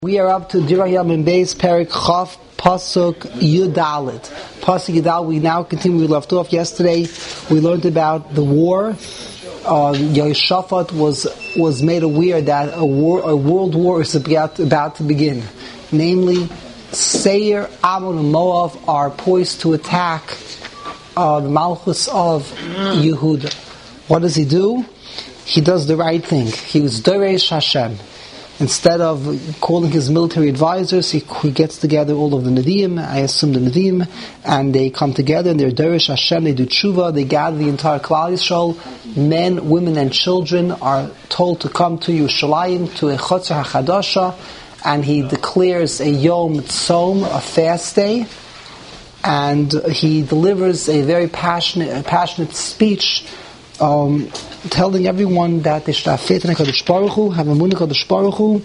We are up to Divrei Hayam Beis Perik Chaf Pasuk Yudalit. Pasuk Yudalit. We now continue. We left off yesterday. We learned about the war. Yehoshaphat was made aware that a world war is about to begin. Namely, Seir, Ammon, and Moab are poised to attack the Malchus of Yehuda. What does he do? He does the right thing. He was Doresh Hashem. Instead of calling his military advisors, he gets together all of the Nevi'im, I assume the Nevi'im, and they come together and they're Doresh Hashem, they do tshuva, they gather the entire Klal Yisrael. Men, women, and children are told to come to Yerushalayim, to a Chotzer HaChadasha, and he declares a Yom Tzom, a fast day, and he delivers a very passionate speech, telling everyone that they should have faith in HaKadosh Baruch Hu, have emunah in HaKadosh Baruch Hu,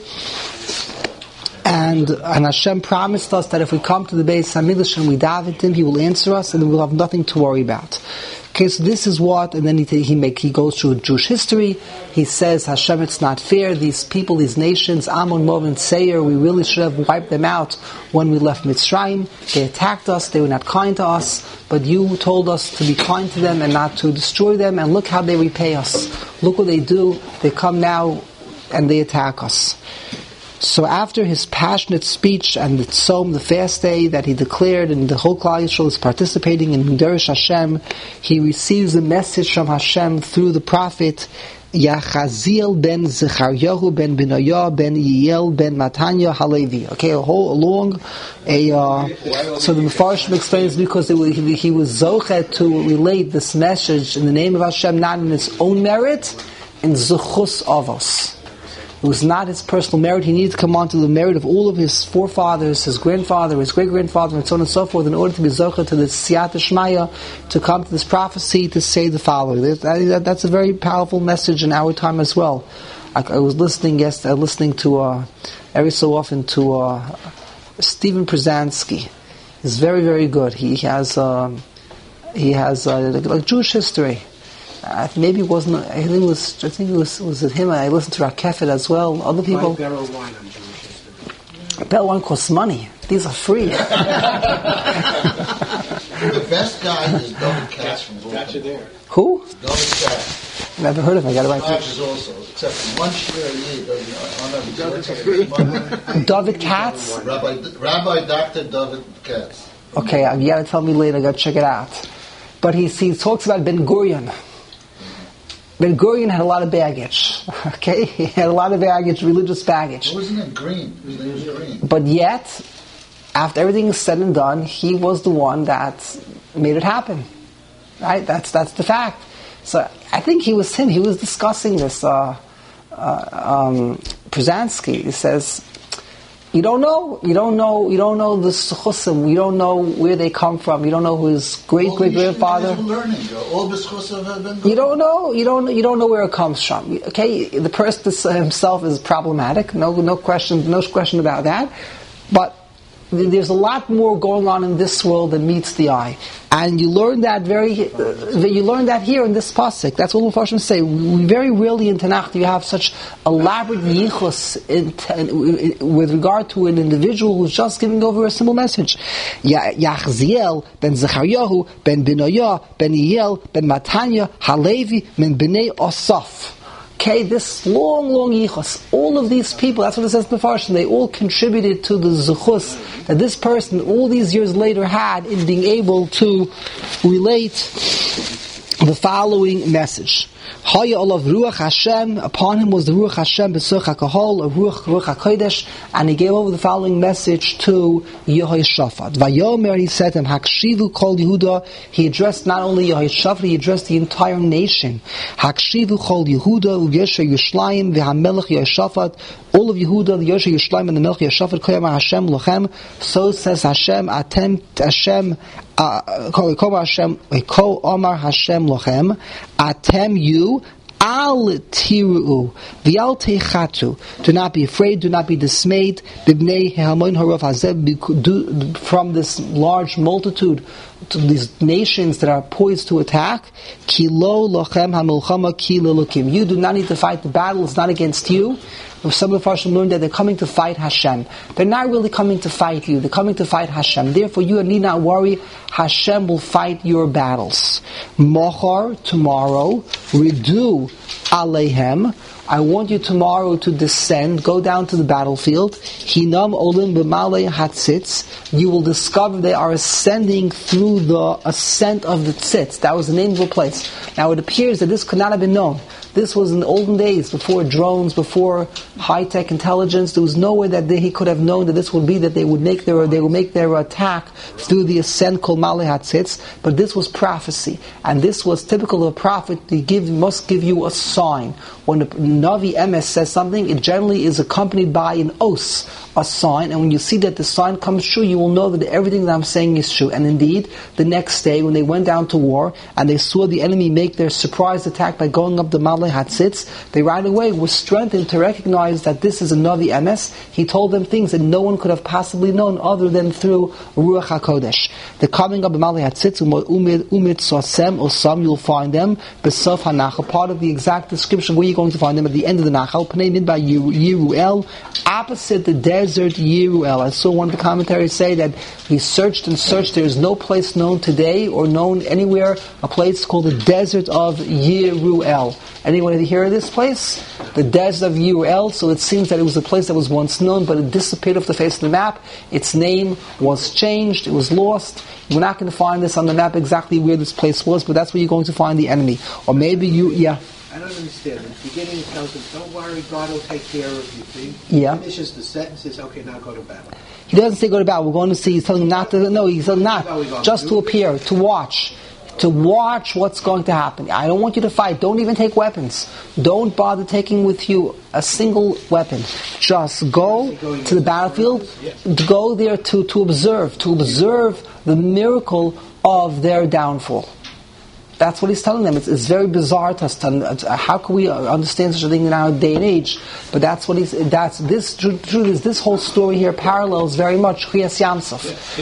and Hashem promised us that if we come to the Beis HaMikdash and we daven to Him, He will answer us, and then we'll have nothing to worry about. Okay, so this is what, and then he goes through Jewish history. He says, Hashem, it's not fair. These people, these nations, Ammon, Moab, and Seir, we really should have wiped them out when we left Mitzrayim. They attacked us. They were not kind to us. But you told us to be kind to them and not to destroy them. And look how they repay us. Look what they do. They come now and they attack us. So after his passionate speech and the Tzom, the fast day that he declared, and the whole Klal Yisrael is participating in Doresh Hashem, he receives a message from Hashem through the prophet Yachaziel ben Zecharyahu ben Benayah ben Yiel ben Matanya Halevi. Okay, so the Mefarshim explains because he was zochet to relate this message in the name of Hashem, not in his own merit, in Zechus Avos. It was not his personal merit. He needed to come on to the merit of all of his forefathers, his grandfather, his great-grandfather, and so on and so forth, in order to be zocher to the Siyata Shmaya, to come to this prophecy to say the following. That's a very powerful message in our time as well. I was listening to every so often to Stephen Przansky. He's very, very good. He has like Jewish history. Maybe it wasn't. I think it was him. I listened to Rakefet as well. Other people. Buy barrel wine on Jewish history. Barrel wine costs money. These are free. The best guy is David Katz from Baltimore. Got you there. Who? David Katz. Never heard of him. I got it right. Katz also, except one share a year. David Katz. Rabbi Dr. David Katz. Okay, you got to tell me later. I got to check it out. But he talks about Ben Gurion. Ben Gurion had a lot of baggage. Okay, he had a lot of baggage, religious baggage. Wasn't it green? His name was Green. But yet, after everything is said and done, he was the one that made it happen. Right? That's the fact. So I think he was him. He was discussing this. Przansky, he says, you don't know the Schusim. You don't know where they come from. You don't know who his great-great-grandfather. You don't know where it comes from. Okay, the person himself is problematic. No question about that. But there's a lot more going on in this world than meets the eye, and you learn that here in this pasuk. That's what the Mefarshim say. We very rarely in Tanakh do you have such elaborate yichus with regard to an individual who's just giving over a simple message. Yachziel ben Zecharyahu ben Benayah ben Yiel ben Matanya Halevi ben Bnei Asaf. Okay, this long yichus. All of these people, that's what it says in the Mefarshim, they all contributed to the zuchus that this person all these years later had in being able to relate the following message. Haya olav ruach Hashem, upon him was the ruach Hashem b'such hakahol, a ruach hakodesh, and he gave over the following message to Yehoshaphat. Vayomer, he said to him, Hakshivu kol Yehuda. He addressed not only Yehoshaphat, he addressed the entire nation. Hakshivu kol Yehuda, u'yesher Yerushalayim, v'hamelech Yehoshaphat. All of Yehuda, the Yesher Yerushalayim, and the Melech Yehoshaphat, koyama Hashem lochem. So says Hashem, atem Hashem. Ko Omar Hashem lochem, atem you, al tiru, v'al techatu. Do not be afraid, do not be dismayed. B'bnei Hamon Harav Hazeh, from this large multitude, to these nations that are poised to attack. Ki lo lochem hamilchama ki lelukim. You do not need to fight the battle; it's not against you. Some of the Farshim learned that they're coming to fight Hashem. They're not really coming to fight you. They're coming to fight Hashem. Therefore, you need not worry. Hashem will fight your battles. Mochar, tomorrow, Ridu Aleihem. I want you tomorrow to descend, go down to the battlefield. Hinam olim b'malei hatzitz. You will discover they are ascending through the ascent of the tzitz. That was the name of the place. Now it appears that this could not have been known. This was in the olden days, before drones, before high-tech intelligence. There was nowhere that he could have known that this would be, that they would make their attack through the ascent called Malei HaTzitz. But this was prophecy, and this was typical of a prophet. He must give you a sign. When the Navi Emes says something, it generally is accompanied by an os, a sign, and when you see that the sign comes true, you will know that everything that I'm saying is true. And indeed, the next day, when they went down to war, and they saw the enemy make their surprise attack by going up the Malei HaTzitz, they right away were strengthened to recognize that this is a Navi Emes. He told them things that no one could have possibly known other than through Ruach HaKodesh. The coming up of Malei HaTzitz, umit sosem osam, you'll find them, besof hanachal, part of the exact description where you're going to find them at the end of the Nachal, Pnei Midbar Yeruel, opposite the desert Yeruel. I saw one of the commentaries say that he searched and searched. There is no place known today or known anywhere, a place called the desert of Yeruel. Anyone ever hear of this place? The desert of Yeruel. So it seems that it was a place that was once known, but it disappeared off the face of the map. Its name was changed. It was lost. We're not going to find this on the map exactly where this place was, but that's where you're going to find the enemy. Or maybe I don't understand. In the beginning, it tells them, don't worry, God will take care of you. See? Yeah. He finishes the sentence, says, okay, now go to battle. He doesn't say go to battle. We're going to see. He's telling them not to. No, he's telling them not. Just to appear, to watch. To watch what's going to happen. I don't want you to fight. Don't even take weapons. Don't bother taking with you a single weapon. Just go to the battlefield. Go there to observe the miracle of their downfall. That's what he's telling them. It's very bizarre to us. How can we understand such a thing in our day and age? But that's what this whole story here parallels very much Kriyas Yamsuf.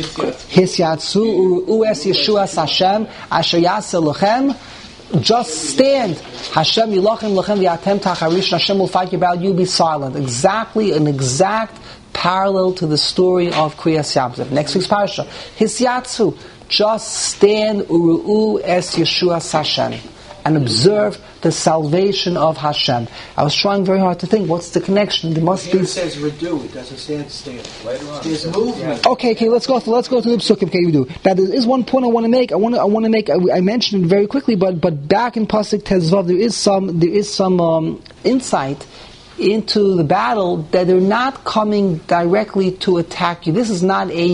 Hisyatsu u'es Yeshuas Hashem asher yaseh lochem. Just stand. Hashem yilochem lochem v'yatem tacharish. Hashem will fight your battle. You be silent. An exact parallel to the story of Kriyas Yamsuf. Next week's parasha. Hisyatsu. Just stand uru'u es Yeshuas Hashem and observe the salvation of Hashem. I was trying very hard to think, what's the connection? There must be. It says redu. It doesn't say stand. There's movement. Okay. Let's go to the psukim. Okay, we do. Now there is one point I want to make. I mentioned it very quickly, but back in pasuk Tezvav, there is some insight into the battle that they're not coming directly to attack you. This is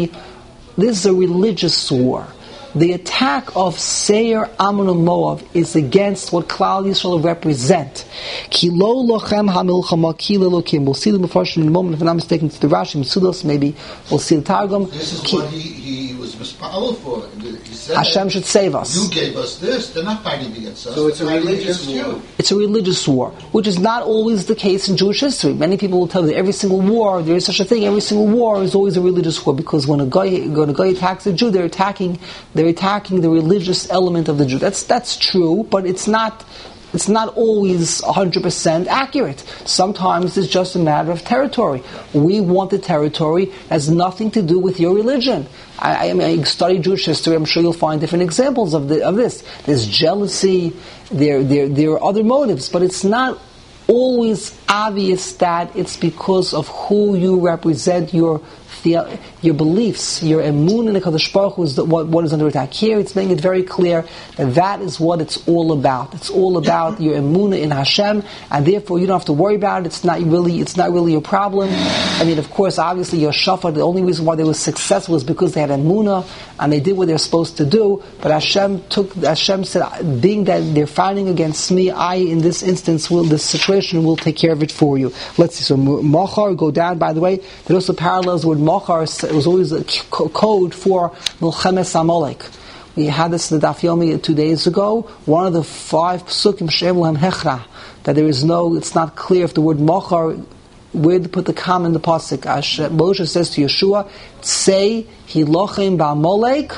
a religious war. The attack of Seir, Ammon, and Moab is against what Klal Yisrael represent. Ki lo lochem hamilchama ki lelokim. We'll see the Mefarshim in a moment. If I'm not mistaken, it's the Rashi, Sudos, maybe we'll see the Targum. This is what he was mispowerful for. He said Hashem should save us. You gave us this. They're not fighting against us. So it's a religious war. It's a religious war, which is not always the case in Jewish history. Many people will tell you that every single war, there is such a thing, every single war is always a religious war, because when a guy attacks a Jew, they're attacking the religious element of the Jew. That's true, but it's not always 100% accurate. Sometimes it's just a matter of territory. We want the territory. It has nothing to do with your religion. I study Jewish history. I'm sure you'll find different examples of this. There's jealousy. There are other motives, but it's not always obvious that it's because of who you represent, your beliefs, your emun in the Kadosh Baruch Hu is what is under attack. Here it's making it very clear that is what it's all about. It's all about your emunah in Hashem, and therefore you don't have to worry about it. It's not really your problem. I mean, of course, obviously Yoshafat, the only reason why they were successful was because they had emunah and they did what they're supposed to do. But Hashem said, being that they're fighting against me, I in this instance this situation will take care of it for you. Let's see. So Machar, go down. By the way, that also parallels with Machar. It was always a code for Milchemes Amalek. We had this in the Daf Yomi 2 days ago. One of the 5 psukim she'em hechra, that it's not clear if the word Machar, where to put the comma in the pasuk. Moshe says to Yeshua, "Say hilochem ba'amalek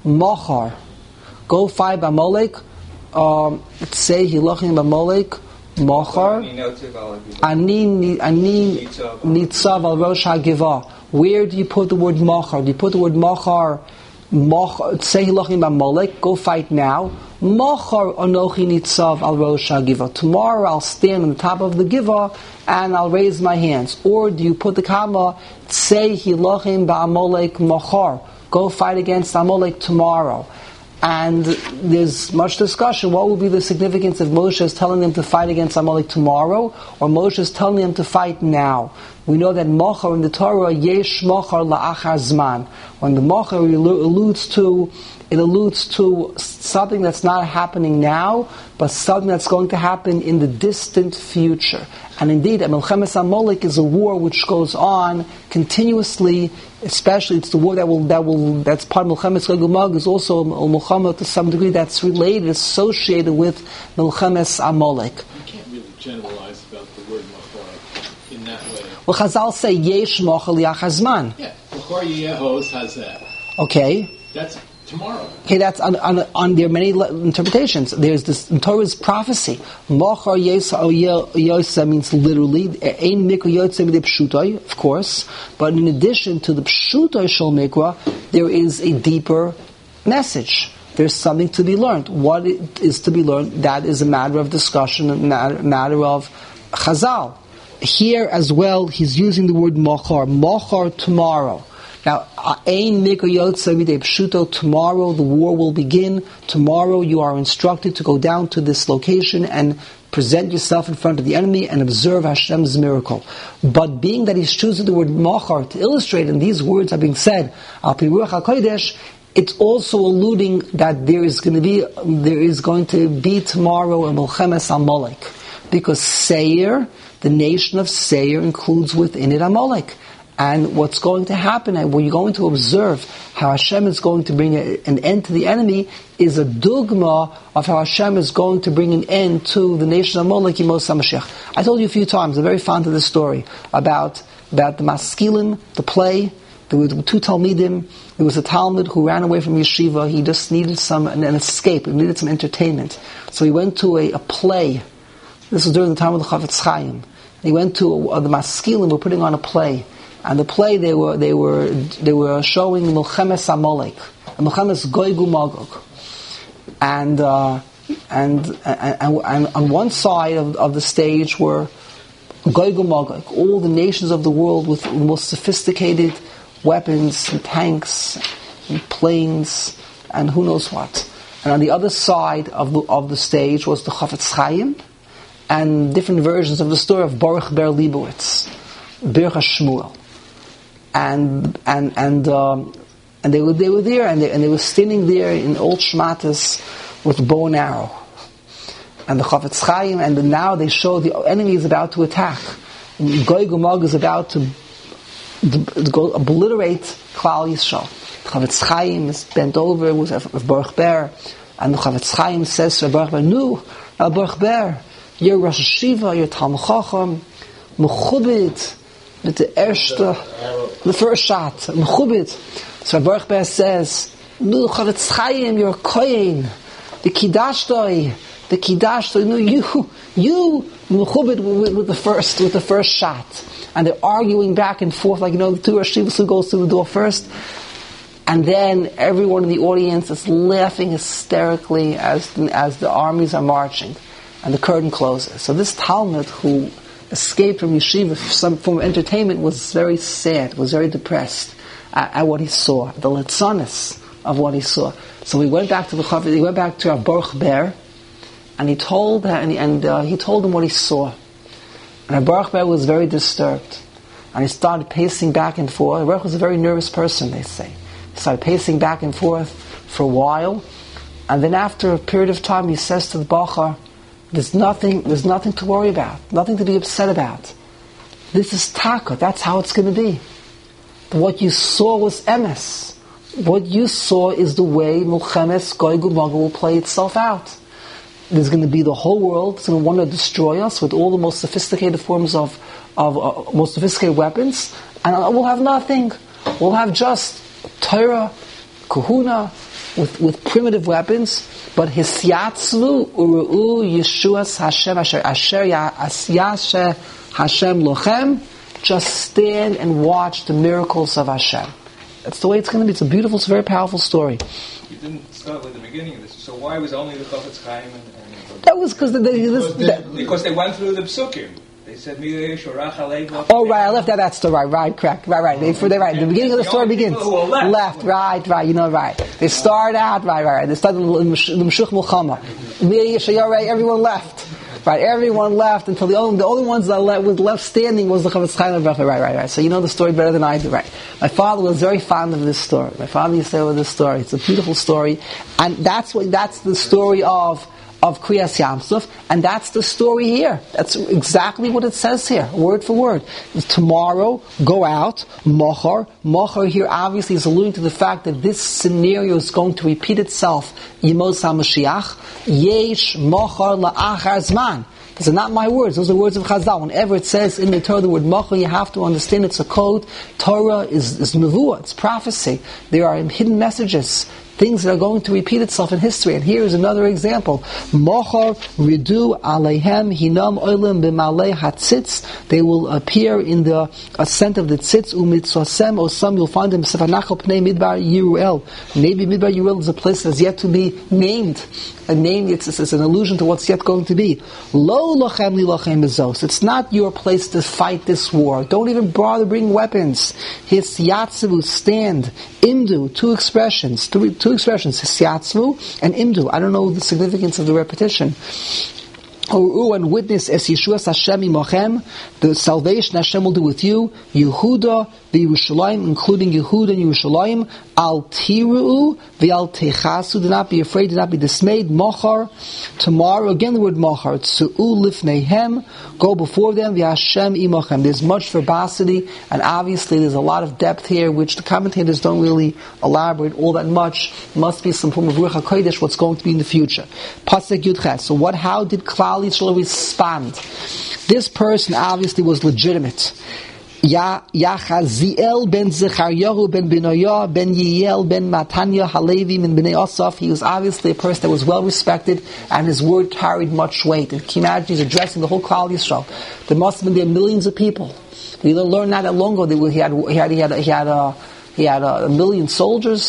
Machar." Go fight ba'amalek. Say hilochem ba'amalek Machar, Ani Nitzav al Rosh HaGiva. Where do you put the word Machar? Do you put the word Machar, Tsei Hilachim B'Amalek, go fight now. Machar Anochi Nitzav al Rosh HaGiva. Tomorrow I'll stand on the top of the Giva and I'll raise my hands. Or do you put the comma, Tsei Hilachim B'Amalek Machar, go fight against Amalek tomorrow. And there's much discussion. What will be the significance if Moshe is telling them to fight against Amalek tomorrow, or Moshe is telling them to fight now? We know that Machar in the Torah, Yesh Machar La'achar Zman. When the Machar alludes to something that's not happening now, but something that's going to happen in the distant future. And indeed, Melchemes Amalek is a war which goes on continuously. Especially, it's the war that's part of Melchemes Gog Magog, is also a Melchama to some degree that's related, associated with Melchemes Amalek. You can't really generalize about the word Machar in that way. Well, Chazal say Yesh Machar Li'achar Zman. Yeah, Machar Yehos has that. Okay. That's tomorrow. Okay, that's on there are many interpretations. There's this in Torah's prophecy. Machar Yoseh means literally. Ein Mikra Yoseh B'dei Pshutai, of course. But in addition to the Pshutai Shel Mikra, there is a deeper message. There's something to be learned. What is to be learned? That is a matter of discussion, a matter of Chazal. Here as well, he's using the word Machar. Machar, tomorrow. Now, tomorrow the war will begin. Tomorrow you are instructed to go down to this location and present yourself in front of the enemy and observe Hashem's miracle. But being that he's choosing the word Machar to illustrate, and these words are being said, Al Pi Ruach HaKodesh, it's also alluding that there is going to be tomorrow a Melchemes Amalek. Because Seir, the nation of Seir, includes within it Amalek. And what's going to happen, and when you're going to observe how Hashem is going to bring an end to the enemy, is a dogma of how Hashem is going to bring an end to the nation of Amalek Yemos HaMashiach. I told you a few times, I'm very fond of this story, about the Maskilim, the play. There were two Talmidim. There was a Talmud who ran away from yeshiva. He just needed an escape. He needed some entertainment. So he went to a play. This was during the time of the Chavetz Chaim. He went to the Maskilim were putting on a play. And the play they were showing Melchemes Amalek, Melchemes Gog Magog, and on one side of the stage were Gog Magog, all the nations of the world with the most sophisticated weapons and tanks and planes and who knows what. And on the other side of the stage was the Chavetz Chaim and different versions of the story of Baruch Ber Leibowitz, Ber HaShmuel. And they were there, and they were standing there in old shmatas with bow and arrow. And the Chavetz Chaim, and now they show the enemy is about to attack. Gog Magog is about to go obliterate Klal Yisrael. The Chavetz Chaim is bent over with Baruch Ber, and the Chavetz Chaim says to Baruch Ber, "No, Baruch Ber, you're Rosh Hashiva, you're Talmud Chacham, Mechubit." The first shot, Mechubit. So Baruch Ber says, "No, Chavetz Chaim, you're a Kohen. The Kiddashtoi, no, you Mechubit with the first shot." And they're arguing back and forth, like the two Rosh Hashivas who goes through the door first. And then everyone in the audience is laughing hysterically as the armies are marching, and the curtain closes. So this Talmud who escaped from yeshiva for some form of entertainment was very sad, was very depressed at what he saw, the letzonis of what he saw. So he went back to our Baruch Ber, and he told him what he saw. And Baruch Ber was very disturbed, and he started pacing back and forth. Baruch was a very nervous person, they say. He started pacing back and forth for a while, and then after a period of time, he says to the Bachar, There's nothing to worry about, nothing to be upset about. This is taka, that's how it's going to be. What you saw was emes. What you saw is the way Melchemes Gog Magog will play itself out. There's going to be the whole world, it's going to want to destroy us with all the most sophisticated forms of most sophisticated weapons, and we'll have nothing. We'll have just Torah, Kahuna, with primitive weapons, but hisyatzvu uru'u Yeshuas Hashem asher yaseh Hashem lochem. Just stand and watch the miracles of Hashem. That's the way it's going to be. It's a beautiful, it's a very powerful story. You didn't start with the beginning of this. So why was only the Chofetz Chaim and that was because they went through the psukim. They said, oh, right, I left that. That's the right, correct. Right. They're right. The beginning of the story begins. Left, right, right. They start out, right. They start the Mshuch Mulchama. Everyone left. Right, everyone left until the only ones that was left standing was the Chofetz Chaim Bracha. Right. So you know the story better than I do, right? My father was very fond of this story. My father used to say about this story. It's a beautiful story, and that's the story of Kriyas Yamsuf, and that's the story here. That's exactly what it says here, word for word. Tomorrow, go out, Mochar. Mochar here obviously is alluding to the fact that this scenario is going to repeat itself. Yemos HaMashiach, Yesh Mochar La'achar Zman. These are not my words, those are words of Chazal. Whenever it says in the Torah the word Mochar, you have to understand it's a code. Torah is Nevuah, it's prophecy. There are hidden messages, things that are going to repeat itself in history. And here is another example. Mochar ridu aleihem hinam oilim b'malei hatzitz. They will appear in the ascent of the tzitz umitzosem, or some you'll find them sefanachal pnei midbar Yeruel. Maybe midbar Yeruel is a place that's yet to be named. A name, it's an allusion to what's yet going to be. Lo lochem li lochem bezos. It's not your place to fight this war. Don't even bother bring weapons. His yatzivu, stand. Imdu, two expressions, his yatzivu and imdu. I don't know the significance of the repetition. And witness as Yeshua Hashem imochem, the salvation Hashem will do with you. Yehuda v'Yerushalayim, including Yehuda and Yerushalayim. Al tiru v'al techasu. Do not be afraid. Do not be dismayed. Mochar, tomorrow. Again, the word mochar. Tzu'u lifneihem. Go before them. V'Hashem imochem. There's much verbosity, and obviously there's a lot of depth here, which the commentators don't really elaborate all that much. It must be some form of Ruach HaKodesh, what's going to be in the future. Pasuk Yud Ches. So how did Klal Yisrael respond? This person obviously was legitimate. Yachaziel ben Zecharyahu ben Benoyah ben Yiel ben Matanya Halevi ben Bnei Asaf. He was obviously a person that was well respected, and his word carried much weight. And can you imagine, he's addressing the whole Klal Yisrael. There must have been there millions of people. We learned not that long ago that he had a million soldiers.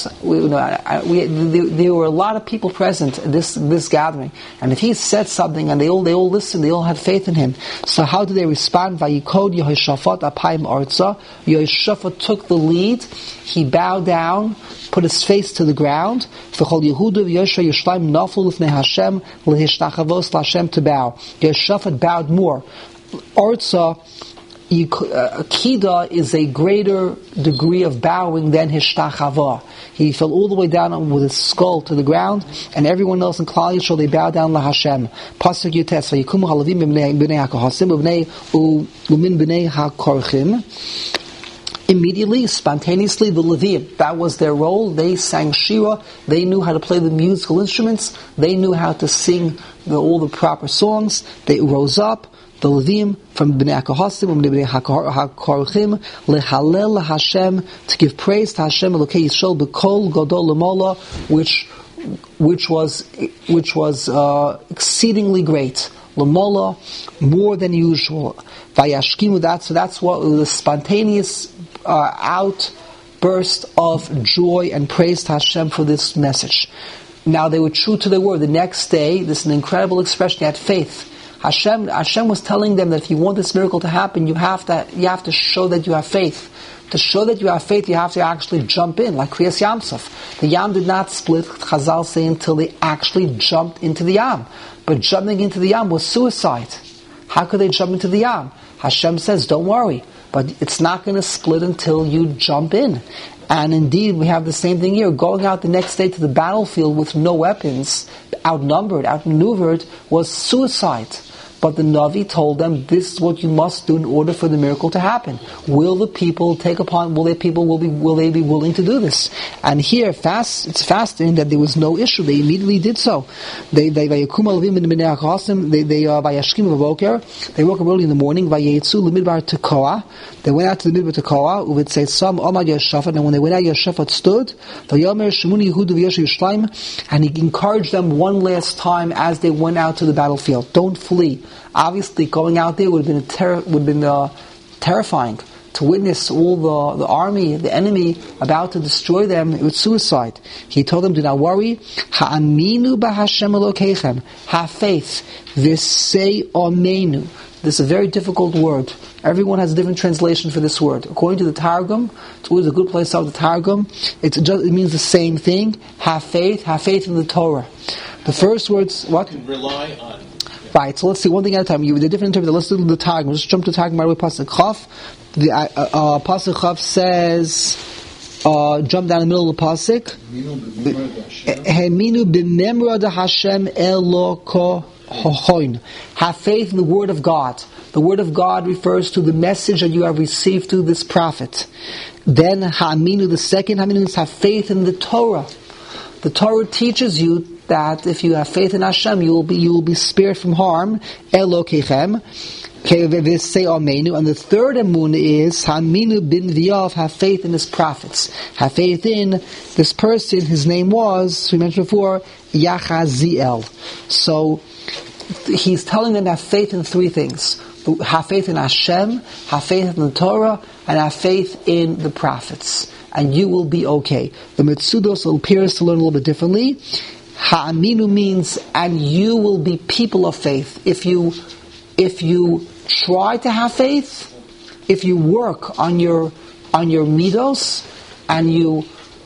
There were a lot of people present at this gathering, and if he said something, and they all listened, they all had faith in him. So how did they respond? Vayikod Yehoshaphat apayim arza. Yehoshaphat took the lead. He bowed down, put his face to the ground. V'chol Yehuda v'Yosha Yerushalayim naflu l'fnei Hashem l'hishtachavos l'Hashem, to bow. Yehoshaphat bowed more. Arza. Akida is a greater degree of bowing than hishtachava. He fell all the way down with his skull to the ground, and everyone else in Klal Yisrael, they bow down la Hashem. Pasuk Yutes, vayikumu halavim b'nei hakohasim u'min b'nei hakorchim. Immediately, spontaneously, the Levim, that was their role. They sang Shira. They knew how to play the musical instruments. They knew how to sing all the proper songs. They rose up. The Levim from Bnei HaKohasim and Bnei HaKorchim lehalel Hashem, to give praise to Hashem Elokei Yisrael b'kol gadol l'mola, which was exceedingly great, l'mola, more than usual. Vayashkimu, that's what the spontaneous outburst of joy and praise to Hashem for this message. Now they were true to their word. The next day, this is an incredible expression. They had faith. Hashem was telling them that if you want this miracle to happen, you have to show that you have faith. To show that you have faith, you have to actually jump in, like Kriyas Yamsuf. The Yam did not split, Chazal say, until they actually jumped into the Yam. But jumping into the Yam was suicide. How could they jump into the Yam? Hashem says, don't worry, but it's not going to split until you jump in. And indeed, we have the same thing here. Going out the next day to the battlefield with no weapons, outnumbered, outmaneuvered, was suicide. But the Navi told them, this is what you must do in order for the miracle to happen. Will the people will they be willing to do this? And here, it's fasting that there was no issue. They immediately did so. They woke up early in the morning, they went out to the midbar to Tekoa, would say some Omad Yeshafat, and when they went out, Yeshafat stood, and he encouraged them one last time as they went out to the battlefield. Don't flee. Obviously, going out there would have been terrifying. To witness all the army, the enemy, about to destroy them, it was suicide. He told them, do not worry. Ha'aminu b'Hashem Elokeichem. Have faith. V'sei omenu. This is a very difficult word. Everyone has a different translation for this word. According to the Targum, it's always a good place to have the Targum. It means the same thing. Have faith in the Torah. The first words, what? You can rely on. Right, so let's see one thing at a time. You the different interpretation. Let's do the Targum. Let's jump to the Targum right away. Pasuk Chaf. The Pasuk Chaf says, jump down the middle of the Pasuk. Heminu b'memra da Hashem Elokohoin. Have faith in the word of God. The word of God refers to the message that you have received through this prophet. Then ha'aminu, the second ha'aminu means have faith in the Torah. The Torah teaches you that if you have faith in Hashem, you will be spared from harm. Elokechem. And the third emun is Haminu bin V'yav, have faith in his prophets. Have faith in this person, his name was, we mentioned before, Yachaziel. So he's telling them to have faith in three things. Have faith in Hashem, have faith in the Torah, and have faith in the prophets. And you will be okay. The Metzudos appears to learn a little bit differently. Ha'aminu means, and you will be people of faith. If you try to have faith, if you work on your midos, and you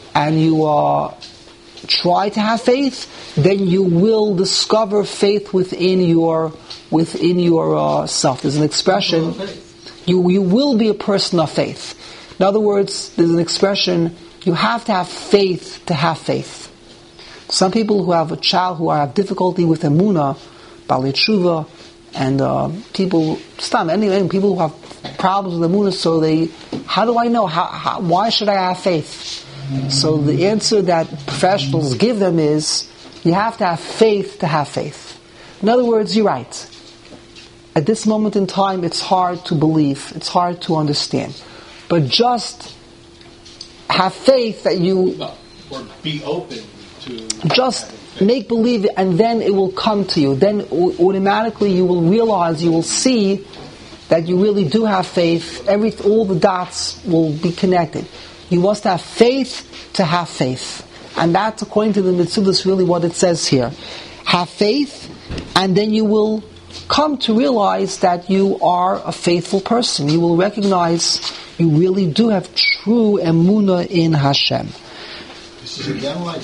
try to have faith, then you will discover faith within your self. There's an expression, you will be a person of faith. In other words, there's an expression, you have to have faith to have faith. Some people who have a child who have difficulty with emunah, Balei Tshuva, and people who have problems with emunah, so how do I know? Why should I have faith? So the answer that professionals give them is, you have to have faith to have faith. In other words, you're right. At this moment in time, it's hard to believe, it's hard to understand. But just have faith that or be open to just make believe, and then it will come to you. Then automatically you will realize, you will see that you really do have faith. All the dots will be connected. You must have faith to have faith. And that's, according to the Metzudos, really what it says here. Have faith, and then you will come to realize that you are a faithful person. You will recognize you really do have true emunah in Hashem. This is again like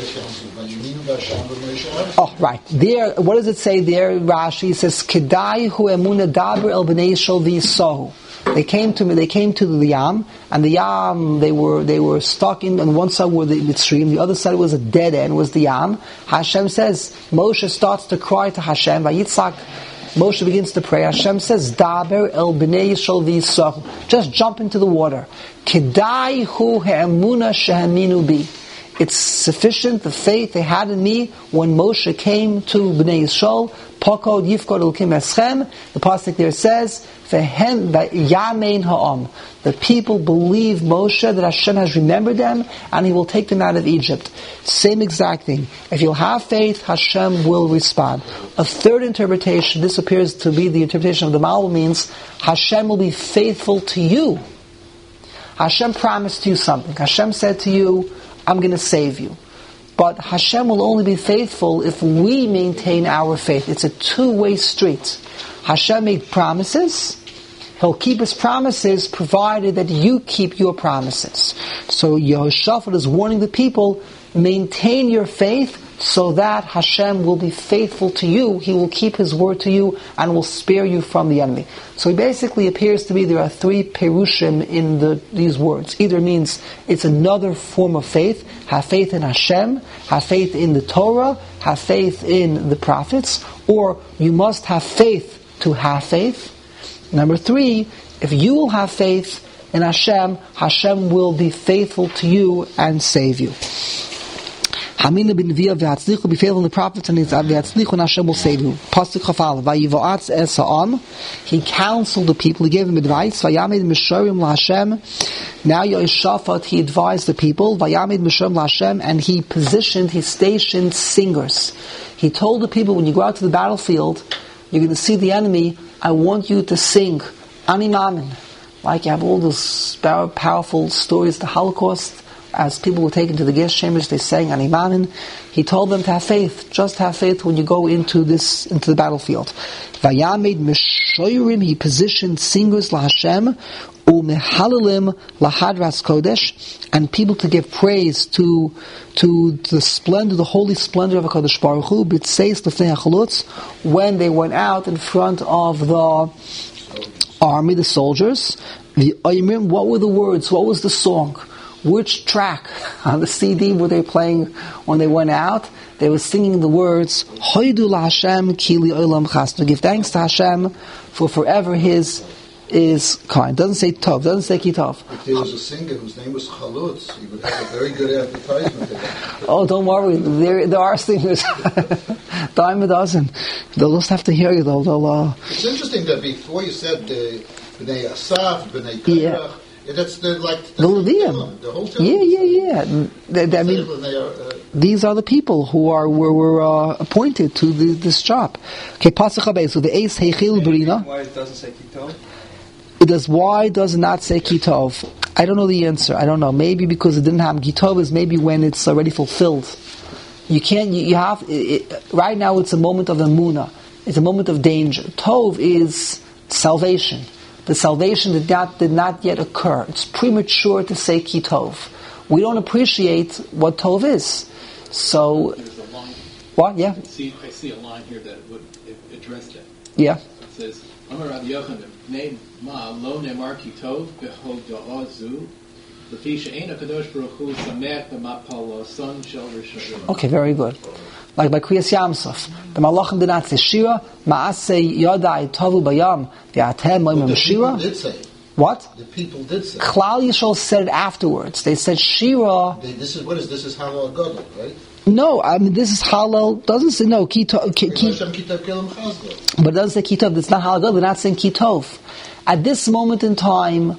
oh, right. There, what does it say there? Rashi says, "Kedai hu emunah daber el bnei shel v'yisohu." They came to the Yam, and the Yam they were stuck in. On one side were the Mitzrayim, the other side was a dead end, was the Yam. Hashem says, Moshe starts to cry to Hashem. Vayitzak, Moshe begins to pray. Hashem says, Daber el bnei Yisrael v'yisohu. Just jump into the water. Kedai hu ha'emunah shehaminu bi. It's sufficient, the faith they had in me when Moshe came to Bnei Yisrael. Pokod yifkod elokim eschem. The pasuk there says, "Vehem yamein ha'am." The people believe Moshe that Hashem has remembered them and He will take them out of Egypt. Same exact thing. If you'll have faith, Hashem will respond. A third interpretation, this appears to be the interpretation of the Malbim, means Hashem will be faithful to you. Hashem promised you something. Hashem said to you, I'm going to save you. But Hashem will only be faithful if we maintain our faith. It's a two-way street. Hashem made promises. He'll keep His promises provided that you keep your promises. So Yehoshaphat is warning the people, maintain your faith so that Hashem will be faithful to you. He will keep His word to you and will spare you from the enemy. So it basically appears to me there are three perushim in these words. Either means it's another form of faith. Have faith in Hashem, have faith in the Torah, have faith in the prophets, or you must have faith to have faith. Number three, if you will have faith in Hashem, Hashem will be faithful to you and save you. Hamina bin Via v'hatzlichu, be faithful in the prophets, and v'hatzlichu, and Hashem will save you. Pasuk Chafal, vayivoatz es ha'am, he counseled the people, he gave them advice, vayamed mishorim la'Hashem, now Yehoshaphat, he advised the people, vayamed mishorim la'Hashem, and he stationed singers. He told the people, when you go out to the battlefield, you're going to see the enemy, I want you to sing, Ani Mamin. Like you have all those powerful stories, the Holocaust, as people were taken to the gas chambers, they sang Ani Mamin. He told them to have faith, just have faith when you go into the battlefield. Vayamed Meshoyrim, he positioned singers LaHashem, Umehalalim LaHadras Kodesh, and people to give praise to the splendor, the holy splendor of HaKadosh Baruch Hu, B'tseis Lefnei HaChalutz, when they went out in front of the army, the soldiers. What were the words? What was the song? Which track on the CD were they playing when they went out? They were singing the words, Hoidu LaHashem ki li'olam chasnu. Give thanks to Hashem, for forever His is kind. Doesn't say Tov, doesn't say Kitov. If there was a singer whose name was Chalutz, he would have a very good advertisement. Oh, don't worry, there are singers. Dime a dozen. They'll just have to hear you though. It's interesting that before you said B'nai Asaf, B'nai Korach, that's the Levium. The whole Tehillim. Yeah. These are the people who were appointed to this job. Okay, Pasuk Habei. So the Eis Heichil Brina. Why it doesn't say Kitov? Why does it not say Kitov? I don't know the answer. I don't know. Maybe because it didn't have Kitov is maybe when it's already fulfilled. You can't. You have. Right now, it's a moment of emunah. It's a moment of danger. Tov is salvation. The salvation did not yet occur. It's premature to say Ki Tov. We don't appreciate what Tov is. So, there's a line. What? Yeah. I see a line here that would address that. Yeah. It says, Amar Rabbi Yochanan, Nei ma lo ne'mar Ki Tov b'hoda'ah zu, l'fi she'ein HaKadosh Baruch Hu samech b'mapal son shel Rishayim. Okay, very good. Like by Kriyas Yamsuf, the Malachim did not say Shira, Ma'aseh Yodai Tovu Bayam, V'atem Moimim Shira. The people did say. What? The people did say. Klal Yisrael said it afterwards. They said Shira. This is Halal Gadol, right? No, I mean this is Halal. Doesn't say no Kitov. But it doesn't say Kitov. It's not Halal Gadol. They're not saying Kitov. At this moment in time,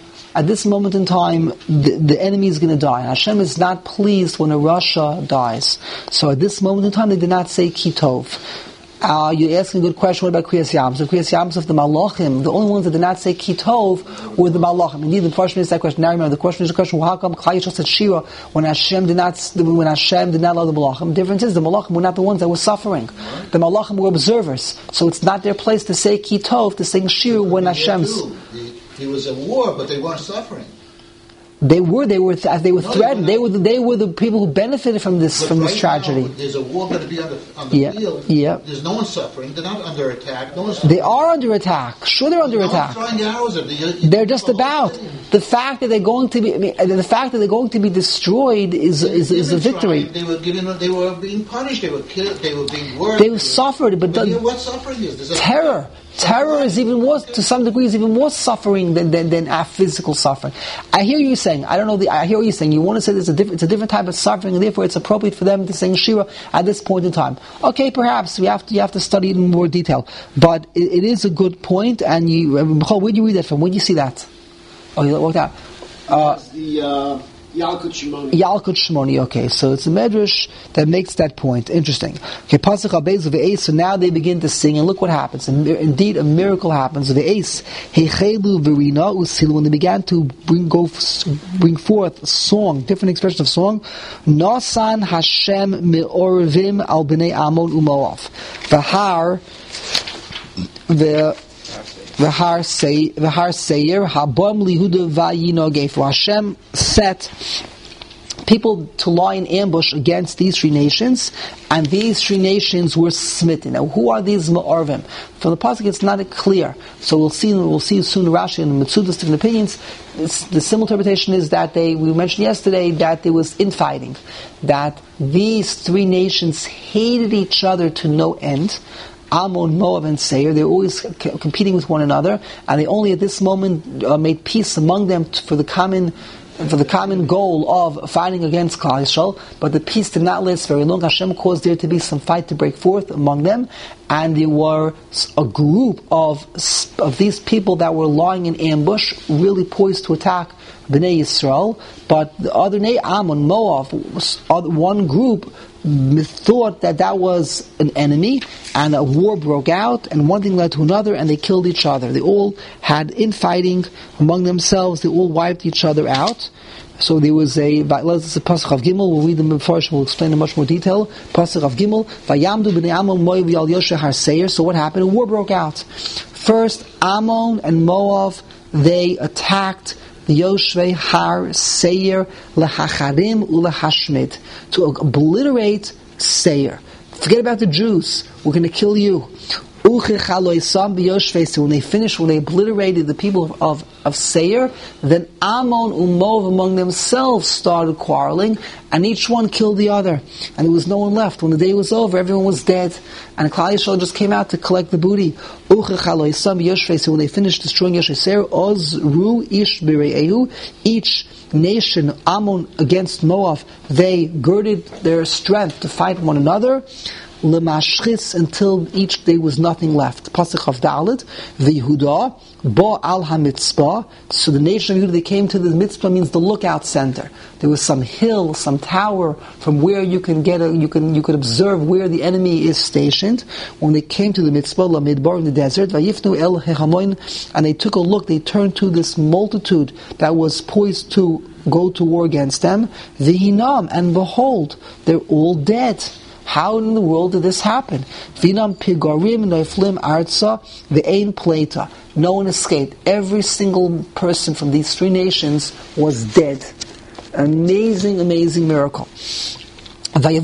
the enemy is going to die. Hashem is not pleased when a Rasha dies. So at this moment in time, they did not say Kitov. You're asking a good question. What about Kriyas Yamsuf? Kriyas Yamsuf, the Malachim, the only ones that did not say Kitov were the Malachim. Indeed, the question is that question. Now remember, the question is the question: well, how come Klal Yisrael said Shira when Hashem did not allow the Malachim? The difference is the Malachim were not the ones that were suffering. The Malachim were observers, so it's not their place to say Kitov, to sing Shira when Hashem's. He was at war, but they weren't suffering. They were threatened. They were the people who benefited from this tragedy. Now, there's a war going to be on the field. Yeah. There's no one suffering. They're not under attack. They are under attack. Sure, they're under attack. They're just about the fact that they're going to be. The fact that they're going to be destroyed is a victory. They were being punished. They were killed. They were being worked. They suffered, but what suffering is? Terror. Terror is even more, to some degree, is even more suffering than our physical suffering. I hear you saying, I hear what you're saying. You want to say it's a different type of suffering, and therefore it's appropriate for them to sing Shira at this point in time. Okay, perhaps you have to study it in more detail, but it is a good point. And where do you read that from? Where do you see that? Oh, you worked out. The Yalkut Shimoni. Yalkut Shimoni, okay. So it's a medrash that makes that point. Interesting. Okay, Pasuk HaBeis V'Eis, so now they begin to sing, and look what happens. Indeed, a miracle happens. V'Eis, Heichelu V'Rina Usil, when they began to bring forth song, different expressions of song, Nasan Hashem Me'orvim Al B'nei Amon U'Moav. V'har Seir Habam Lihuda Vayino Gefu. Hashem set people to lie in ambush against these three nations, and these three nations were smitten. Now, who are these Ma'arvim? From the pasuk, it's not clear. So we'll see soon Rashi and Mitzuda's different opinions. The simple interpretation is that we mentioned yesterday that there was infighting, that these three nations hated each other to no end. Ammon, Moab, and Seir, they were always competing with one another, and they only at this moment made peace among them for the common goal of fighting against Klal Yisrael, but the peace did not last very long. Hashem caused there to be some fight to break forth among them, and there were a group of these people that were lying in ambush, really poised to attack Bnei Yisrael, but the other Ammon, Moab, one group thought that was an enemy, and a war broke out, and one thing led to another, and they killed each other. They all had infighting among themselves. They all wiped each other out. So there was a Pasuk of Gimel. We'll read them before. We'll explain in much more detail. Pasuk of Gimel. Vayamdu b'nei Ammon Moav yal Yosher har Seir. So what happened? A war broke out. First, Ammon and Moab, they attacked the Yoshvei Har Seir lehacharim ulehashmid, to obliterate Seir. Forget about the Jews. We're going to kill you. When they finished, when they obliterated the people of Seir, then Ammon and Moab among themselves started quarreling, and each one killed the other. And there was no one left. When the day was over, everyone was dead. And Klal Yisrael just came out to collect the booty. When they finished destroying Seir, each nation, Ammon against Moab, they girded their strength to fight one another. Lemashchis, until each day was nothing left. Pasuk of Dalet, Yehuda Bo al HaMitzpah. So the nation of Yehuda, they came to the Mitzpah, means the lookout center. There was some hill, some tower from where you could observe where the enemy is stationed. When they came to the Mitzpah, Lamidbar, in the desert, Vayifnu el Hechamoin, and they took a look. They turned to this multitude that was poised to go to war against them. Vihinam, and behold, they're all dead. How in the world did this happen? Vinam pigarim noiflim arza ve'ein pleta. No one escaped. Every single person from these three nations was dead. Amazing, amazing miracle. So what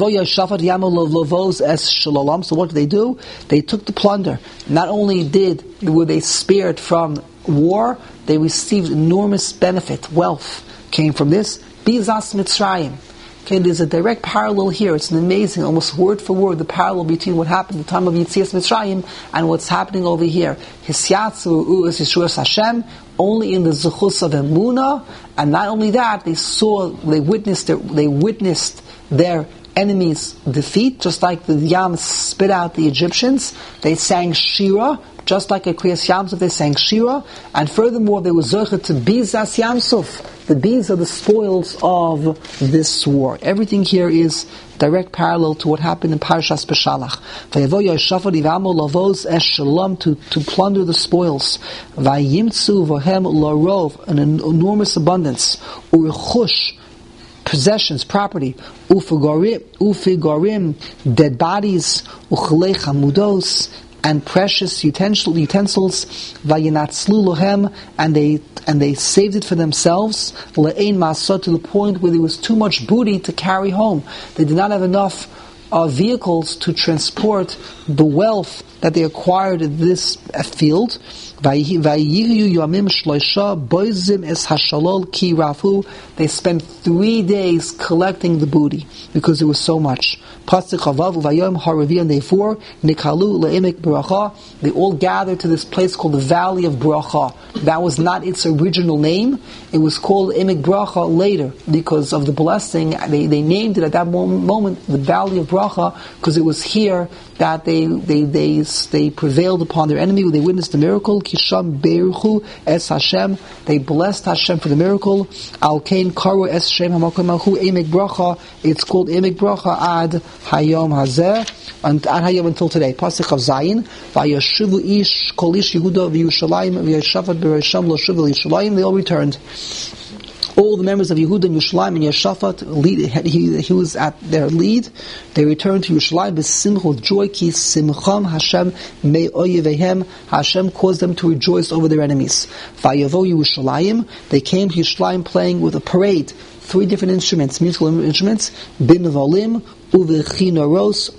did they do? They took the plunder. Not only were they spared from war, they received enormous benefit. Wealth came from this. Bizas Mitzrayim. Okay, there's a direct parallel here. It's an amazing, almost word for word, the parallel between what happened at the time of Yetzias Mitzrayim and what's happening over here. Hisyatzu is Yeshuas Hashem, only in the Zuchus of Emunah, and not only that, they witnessed their enemies' defeat, just like the Yam spit out the Egyptians. They sang Shira, just like at Kriyas Yamsuf, they sang Shira, and furthermore, they were Zocher to Bizas Yamsuf. The bees are the spoils of this war. Everything here is direct parallel to what happened in Parashas Beshalach. Vayavo Yeshafat Ivamo Lavos Es Shalom, to plunder the spoils. Vayimtzu Vohem Larov, an enormous abundance. Urichush, possessions, property. Ufigorim, dead bodies. Uchalei Chamudos, and precious utensils, vayinatzlu lohem, and they saved it for themselves, le'ein masot, to the point where there was too much booty to carry home. They did not have enough vehicles to transport the wealth that they acquired in this field. They spent 3 days collecting the booty because there was so much. They all gathered to this place called the Valley of Bracha. That was not its original name. It was called Emek Bracha later because of the blessing. They named it at that moment the Valley of Bracha because it was here that they prevailed upon their enemy. They witnessed the miracle. Kisham Beirchu Es Hashem. They blessed Hashem for the miracle. Al Kain Karu Es Shem Hamakom Malchu Emek Bracha. It's called Emek Bracha Ad Hayom Hazeh, and Ad Hayom until today. Pasuk of Zayin. Vayashuvu Ish Kol Ish Yehuda v'Yushalayim v'Yeshavat b'Resham Lo Shuv Yushalayim. They all returned. All the members of Yehuda and Yerushalayim and Yeshafat, he was at their lead. They returned to Yerushalayim b'simcha, with joy. Ki simcham Hashem me'oyevehem. Hashem caused them to rejoice over their enemies. Vayavo Yerushalayim. They came to Yerushalayim playing with a parade. three different instruments, musical instruments, bin volim, uvechinoros,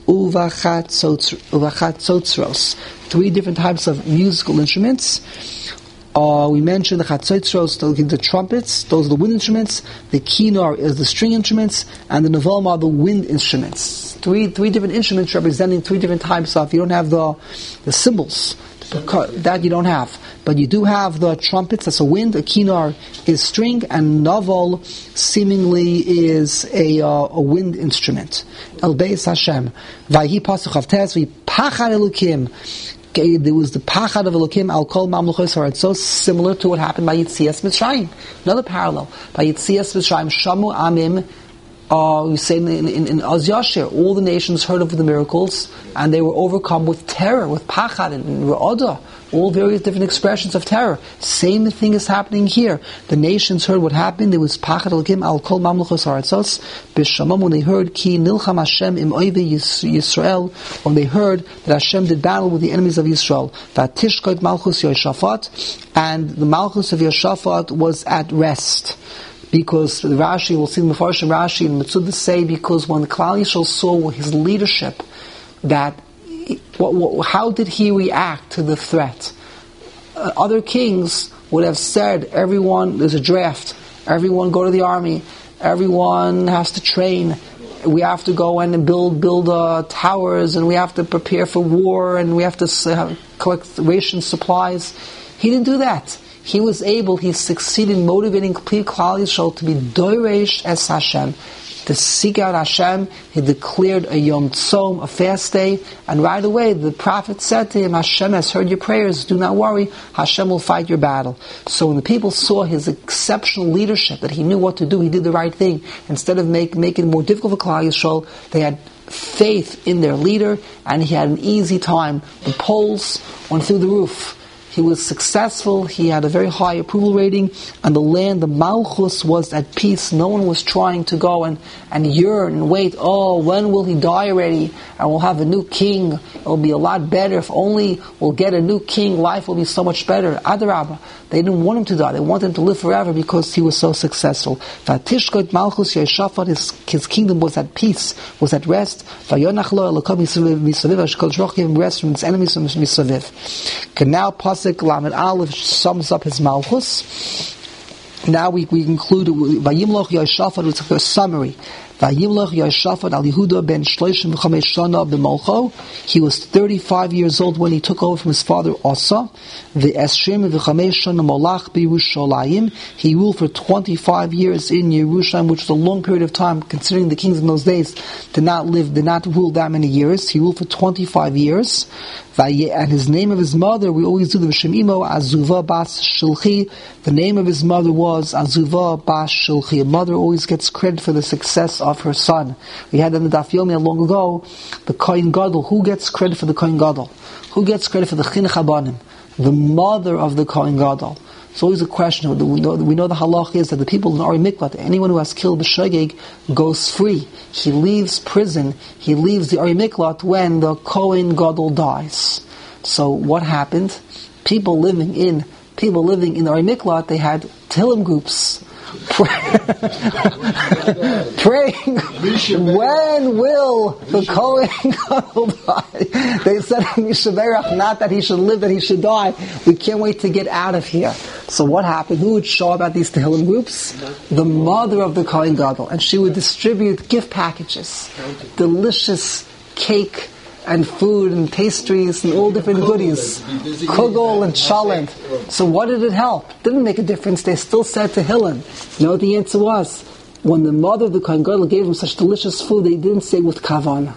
uvachatzotzros. Three different types of musical instruments. We mentioned the chatzotzros, the trumpets, those are the wind instruments, the kinar is the string instruments, and the nevolim are the wind instruments. Three different instruments representing three different types of, you don't have the cymbals, that you don't have. But you do have the trumpets, that's a wind, a kinar is string, and naval seemingly is a wind instrument. El Beis Hashem. Vayhi Pasuk Chavtes, V'pachad Elukim. There was the Pachad of Elukim al Kol Mamluchos Haaretz. So similar to what happened by Yitzias Mitzrayim. Another parallel. By Yitzias Mitzrayim, Shamu Amim, we say in Oz Yashir, all the nations heard of the miracles, and they were overcome with terror, with Pachad and Re'odah. All various different expressions of terror. Same thing is happening here. The nations heard what happened. There was Pachad Elokim al Kol Mamluchos Haaretzos. B'Shamam, when they heard Ki Nilcham Hashem im Oive Yisrael, when they heard that Hashem did battle with the enemies of Yisrael. Vatishkoit Malchus Yoshafat, and the Malchus of Yoshafat was at rest. Because Rashi, we'll see the Mefarshim Rashi and Metzudah say, because when the Klal Yisrael saw his leadership, that how did he react to the threat? Other kings would have said, everyone, there's a draft, everyone go to the army, everyone has to train, we have to go and build towers, and we have to prepare for war, and we have to collect ration supplies. He didn't do that. He succeeded in motivating complete Klal Yisrael to be doiresh es Hashem, to seek out Hashem. He declared a Yom Tzom, a fast day, and right away the prophet said to him, Hashem has heard your prayers, do not worry, Hashem will fight your battle. So when the people saw his exceptional leadership, that he knew what to do, he did the right thing, instead of making it more difficult for Klal Yisrael, they had faith in their leader, and he had an easy time. The polls went through the roof. He was successful, he had a very high approval rating, and the land, the Malchus, was at peace. No one was trying to go and yearn and wait, when will he die already? And we'll have a new king. It'll be a lot better. If only we'll get a new king, life will be so much better. Adarabah. They didn't want him to die. They wanted him to live forever because he was so successful. Vatishkoit Malchus Yeshafat, his kingdom was at peace, was at rest. Vayonach lo Elokom misaviv, HaKadosh Baruch Hu gave him rest from his enemies from misaviv. Now Pasuk Lamed Aleph sums up his Malchus. Now we conclude Vayimloch Yeshafat, it's like a summary. Vayimloch Yeshafat al Yehuda ben Shloshim v'chamesh shana b'Molcho. He was 35 years old when he took over from his father Asa. V'esrim v'chamesh shana molach b'Yerushalayim. He ruled for 25 years in Yerushalayim, which was a long period of time, considering the kings in those days did not rule that many years. He ruled for 25 years. And his name of his mother, we always do the V'shem Imo, Azuvah Bas Shilchi. The name of his mother was Azuvah Bas Shilchi. A mother always gets credit for the success of her son. We had in the Daf Yomi long ago, the Kohen Gadol. Who gets credit for the Kohen Gadol? Who gets credit for the Chinuch Habanim? The mother of the Kohen Gadol. It's always a question. We know the halach is that the people in Ari Miklat, anyone who has killed b'shogeg goes free. He leaves prison. He leaves the Ari Miklat when the Kohen Gadol dies. So what happened? People living in the Ari Miklat, they had Tehillim groups. Praying, when will the Kohen Gadol die? They said Mishaberach, not that he should live, that he should die. We can't wait to get out of here. So what happened? Who would show up at these Tehillim groups? The mother of the Kohen Gadol, and she would distribute gift packages, delicious cake and food and pastries and all different goodies, kugel and chalent. So what did it help? Didn't make a difference. They still said Tehillim. You know what the answer was? When the mother of the Kohen Gadol gave them such delicious food, they didn't say with kavanah.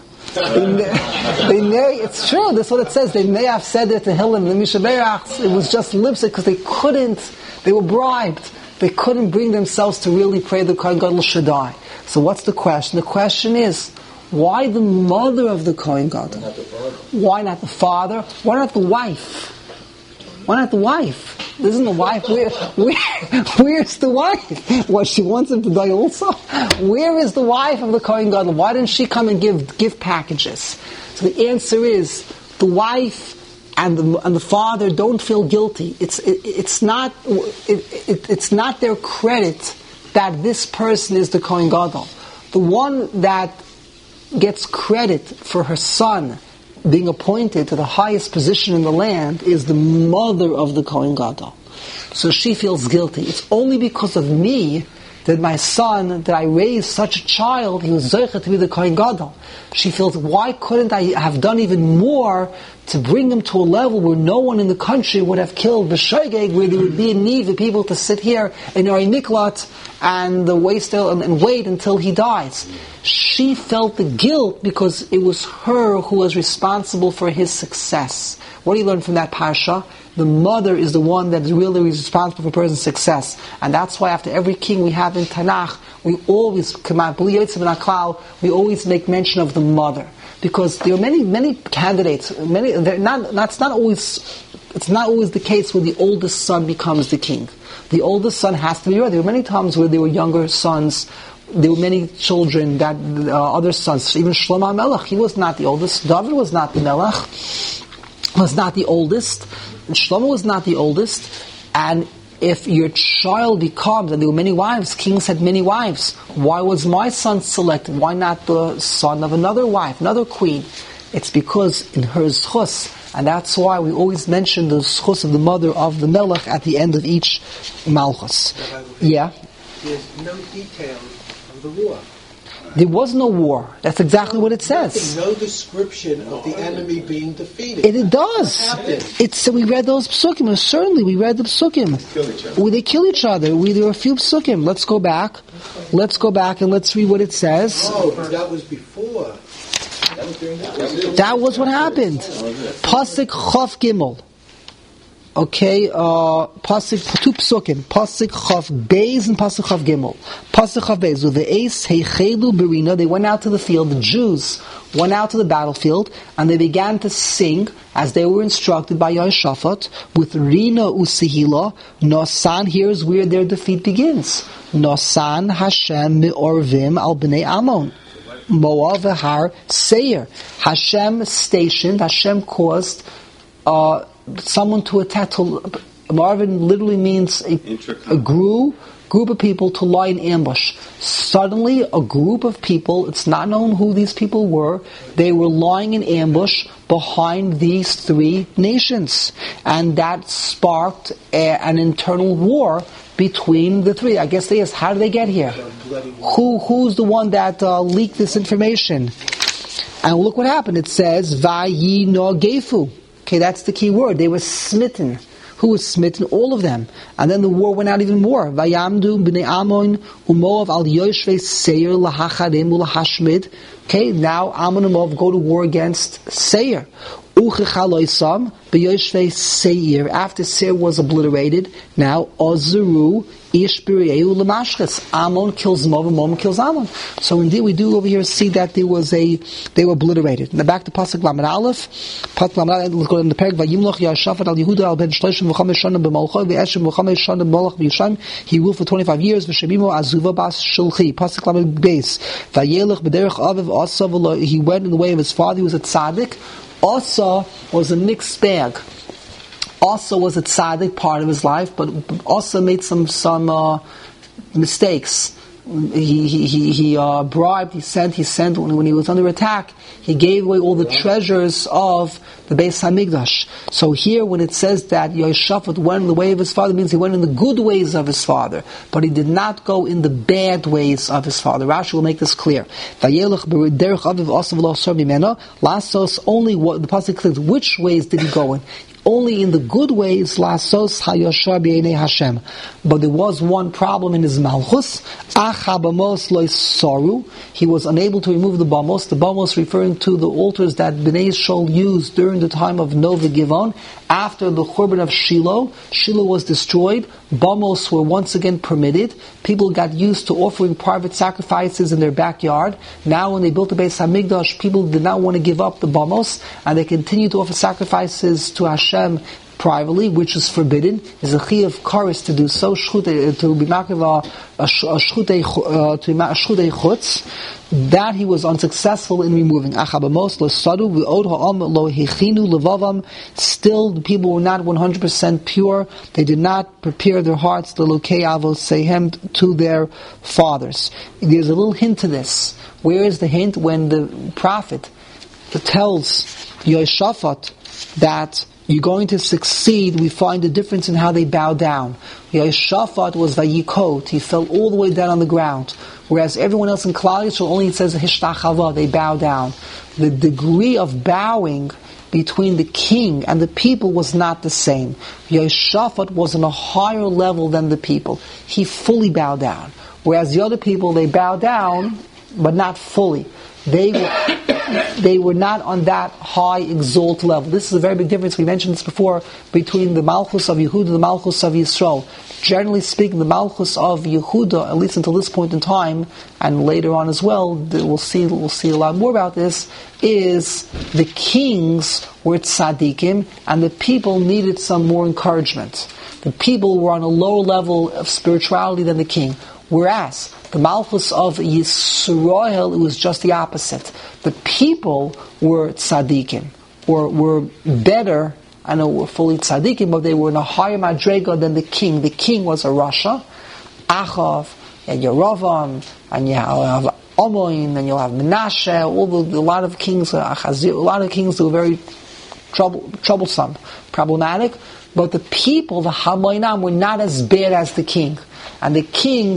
It's true, that's what it says. They may have said their Tehillim, the Mishaberach, it was just lipstick because they were bribed. They couldn't bring themselves to really pray the Kohen Gadol should die. So what's the question? The question is, why the mother of the Kohen Gadol? Why not the father? Why not the wife? Why not the wife? Isn't the wife? Where's the wife? What, she wants him to die also? Where is the wife of the Kohen Gadol? Why didn't she come and give gift packages? So the answer is, the wife and the father don't feel guilty. It's not their credit that this person is the Kohen Gadol. The one that gets credit for her son being appointed to the highest position in the land is the mother of the Kohen Gadol. So she feels guilty. It's only because of me that my son, that I raised such a child, he was Zocher to be the Kohen Gadol. She feels, why couldn't I have done even more to bring him to a level where no one in the country would have killed B'Shogeg, where there would be a need for people to sit here in Ori Miklat and wait until he dies. She felt the guilt because it was her who was responsible for his success. What do you learn from that parsha? The mother is the one that is really responsible for a person's success. And that's why after every king we have in Tanakh, we always make mention of the mother. Because there are many candidates, it's not always the case where the oldest son becomes the king. The oldest son has to be ready. There were many times where there were younger sons, there were many children that other sons, even Shlomo HaMelech, he was not the oldest. David was not the Melech, was not the oldest. And Shlomo was not the oldest. And if your child becomes, and there were many wives, kings had many wives, why was my son selected? Why not the son of another wife, another queen? It's because in her zchus, and that's why we always mention the zchus of the mother of the Melech at the end of each Malchus. Yeah? There's no detail of the war. There was no war. That's exactly what it says. No description of the enemy being defeated. It does. We read those psukim. Certainly, we read the psukim. They kill each other. There were a few psukim. Let's go back and let's read what it says. Oh, but that was before. That was what happened. Pasuk Chof Gimel. Okay, Pasuk, two psukim, Pasuk Chav Beis and Pasuk Chav Gimel. Pasuk Chav Beis, with the Eis Heichelu Berina, they went out to the field, the Jews went out to the battlefield, and they began to sing, as they were instructed by Yehoshaphat, with Rina Usihila, Nosan, here's where their defeat begins. Nosan Hashem Me'orvim Al Bnei Ammon. Moav V'Har Seir. Hashem stationed, Hashem caused, someone to attack. Marvin literally means a group of people to lie in ambush. Suddenly, a group of people, it's not known who these people were, they were lying in ambush behind these three nations. And that sparked an internal war between the three. I guess they asked, how did they get here? Who's the one that leaked this information? And look what happened. It says, Vayino Gefu. Okay, that's the key word. They were smitten. Who was smitten? All of them. And then the war went out even more. Vayamdu b'nei Ammon u'Moav al Yoshvei Seir lahacharim u'lahashmid. Okay, now Ammon and Moav go to war against Seir. Uchechaloisam b'Yoshvei Seir. After Seir was obliterated, now Ozeru ish b'Re'eu l'mashches. Ammon kills Moav and Moav kills Ammon. So indeed, we do over here see that they were obliterated. Now back to Pasuk Lamed Aleph. Pasuk Lamed Aleph. Let's go in the parak. Vayimloch Yehoshaphat al Yehuda al ben Shloshim v'chamesh shana b'malcho v'eshem v'chamesh shana b'malach v'yisham. He ruled for 25 years. V'shemimo azuva bas shulchi. Pasuk Lamed Beis. Vayelech b'derech aviv asa v'lo. He went in the way of his father. He was a tzaddik. Asa was a mixed bag. Asa was a tzaddik part of his life, but Asa made some mistakes. He bribed, he sent, when he was under attack, he gave away all the treasures of the Beis HaMikdash. So here, when it says that Yehoshaphat went in the way of his father, it means he went in the good ways of his father, but he did not go in the bad ways of his father. Rashi will make this clear. Lasos, only what the pasuk says, which ways did he go in? Only in the good ways, lasos hayashar b'einei Hashem. But there was one problem in his malchus. Achabamos loy soru. He was unable to remove the bamos. The bamos referring to the altars that Bnei Yisrael used during the time of Nova Givon. After the Churban of Shiloh was destroyed. Bamos were once again permitted. People got used to offering private sacrifices in their backyard. Now when they built the Beis HaMikdash, people did not want to give up the bamos, and they continued to offer sacrifices to Hashem privately, which is forbidden. Is a chi of karis to do so, to be makiv a shchutei chutz. That he was unsuccessful in removing. Still, the people were not 100% pure. They did not prepare their hearts to their fathers. There's a little hint to this. Where is the hint? When the prophet tells Yehoshaphat that you're going to succeed, we find a difference in how they bow down. Yehoshaphat was vayikot, he fell all the way down on the ground. Whereas everyone else in Klal Yisrael only says hishtachava, they bow down. The degree of bowing between the king and the people was not the same. Yehoshaphat was on a higher level than the people. He fully bowed down. Whereas the other people, they bow down, but not fully. They were not on that high exalt level. This is a very big difference. We mentioned this before between the Malchus of Yehuda and the Malchus of Yisrael. Generally speaking, the Malchus of Yehuda, at least until this point in time, and later on as well, we'll see a lot more about this, is the kings were tzaddikim and the people needed some more encouragement. The people were on a lower level of spirituality than the king. Whereas the Malchus of Yisrael, it was just the opposite. The people were tzaddikim, or were better. I know we're fully tzaddikim, but they were in a higher madrega than the king. The king was a Rasha, Achav, and Yerovam, and you have Omoin, and you'll have Menashe. A lot of kings who were very troublesome, problematic. But the people, the Hamoinam, were not as bad as the king. And the king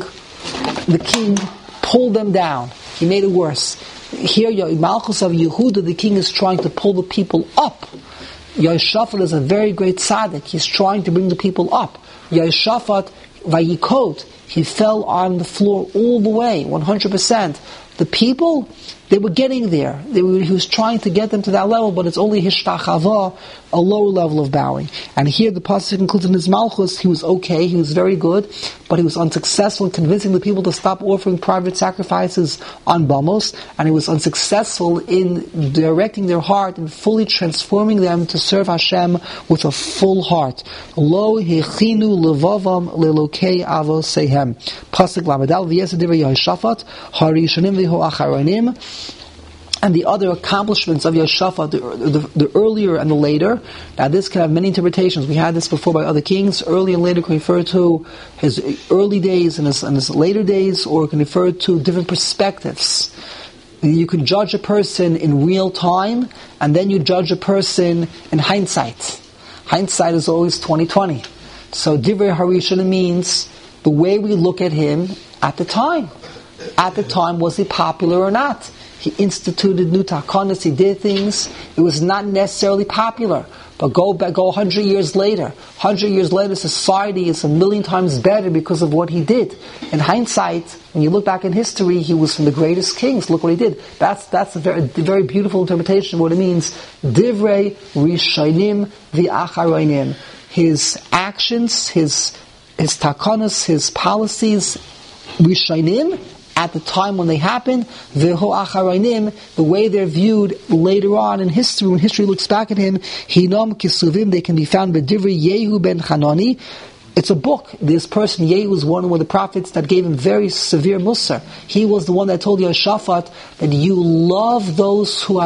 pulled them down. He made it worse. Here, Malchus of Yehuda, the king is trying to pull the people up. Yehoshaphat is a very great tzaddik. He's trying to bring the people up. Yehoshaphat, vayikot, he fell on the floor all the way, 100%. The people, they were getting there. He was trying to get them to that level, but it's only hishtachava, a lower level of bowing. And here the pasuk concludes in his Malchus, he was okay, he was very good, but he was unsuccessful in convincing the people to stop offering private sacrifices on Bamos, and he was unsuccessful in directing their heart and fully transforming them to serve Hashem with a full heart. Lo hechinu levavam lelokei avosehem. Pasuk lamadal v'yesadiv Yehoshaphat harishanim v'ho acharonim. And the other accomplishments of Yehoshaphat, the earlier and the later. Now this can have many interpretations. We had this before by other kings. Early and later can refer to his early days and his later days, or can refer to different perspectives. You can judge a person in real time, and then you judge a person in hindsight. Hindsight is always 20/20. So Divrei Harishon means the way we look at him at the time. At the time, was he popular or not? He instituted new takanas, he did things. It was not necessarily popular. But go 100 years later. 100 years later, society is 1,000,000 times better because of what he did. In hindsight, when you look back in history, he was from the greatest kings. Look what he did. That's a very beautiful interpretation of what it means. Divrei Rishonim v'Acharonim. His actions, his takanas, his policies, Rishonim, at the time when they happened, v'ho acharayim, the way they're viewed later on in history, when history looks back at him, hinam kisuvim, they can be found by Divrei Yehu ben Hanani. It's a book. This person, Yehu, was one of the prophets that gave him very severe musar. He was the one that told Yehoshaphat that you love those who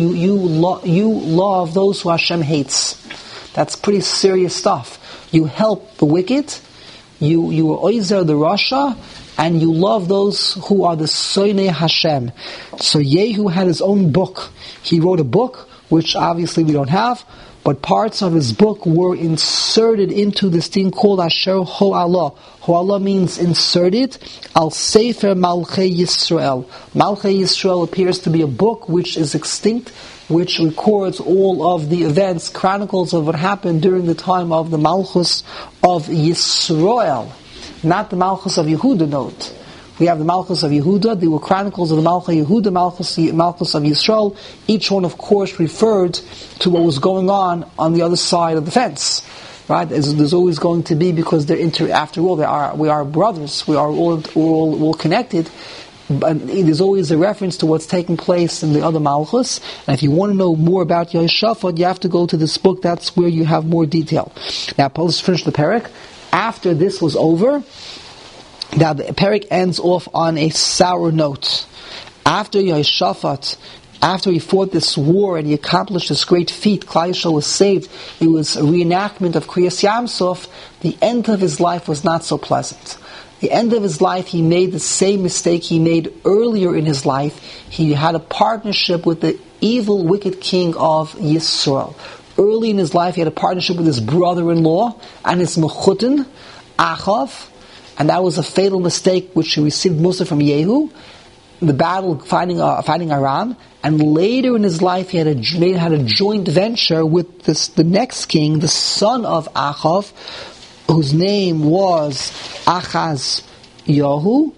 you love those who Hashem hates. That's pretty serious stuff. You help the wicked, you are oizer the Rasha, and you love those who are the Soinei Hashem. So Yehu had his own book. He wrote a book, which obviously we don't have, but parts of his book were inserted into this thing called Asher Ho'ala. Ho'ala means inserted. Al Sefer Malchei Yisrael. Malchei Yisrael appears to be a book which is extinct, which records all of the events, chronicles of what happened during the time of the Malchus of Yisrael. Not the Malchus of Yehuda, note. We have the Malchus of Yehuda, there were chronicles of the Malchus of Yehuda, Malchus of Yisrael. Each one, of course, referred to what was going on the other side of the fence. Right? There's always going to be, because after all, we are brothers, we are all connected. But there's always a reference to what's taking place in the other Malchus. And if you want to know more about Yehoshaphat, you have to go to this book. That's where you have more detail. Now, let's finish the parak. After this was over, now the parak ends off on a sour note. After Yehoshaphat, after he fought this war and he accomplished this great feat, Klal Yisrael was saved. It was a reenactment of Kriyas Yamsuf. The end of his life was not so pleasant. The end of his life, he made the same mistake he made earlier in his life. He had a partnership with the evil, wicked king of Yisrael. Early in his life, he had a partnership with his brother-in-law and his mechutin, Achav, and that was a fatal mistake which he received mostly from Yehu. The battle fighting Aram, and later in his life, he had a joint venture with the next king, the son of Achav, whose name was Achaziyah,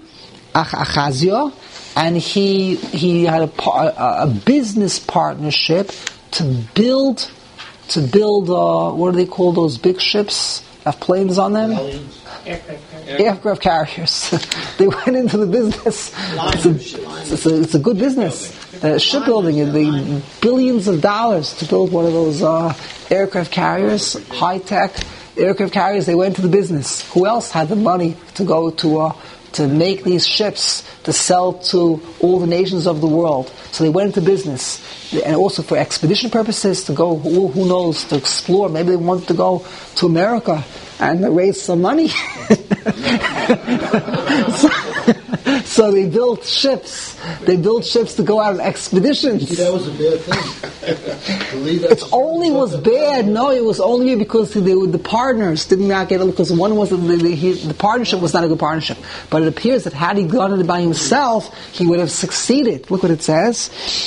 and he had a business partnership to build what do they call those big ships? Have planes on them? Aircraft carriers. They went into the business. It's a good business. Shipbuilding, the billions of dollars to build one of those aircraft carriers, high-tech aircraft carriers. They went to the business. Who else had the money to go to make these ships to sell to all the nations of the world? So they went into business, and also for expedition purposes to go. Who knows, to explore? Maybe they wanted to go to America and raise some money. So they built ships. They built ships to go out on expeditions. That was a bad thing. It only was bad. No, it was only because the partners did not get it, because one was the partnership was not a good partnership. But it appears that had he done it by himself, he would have succeeded. Look what it says.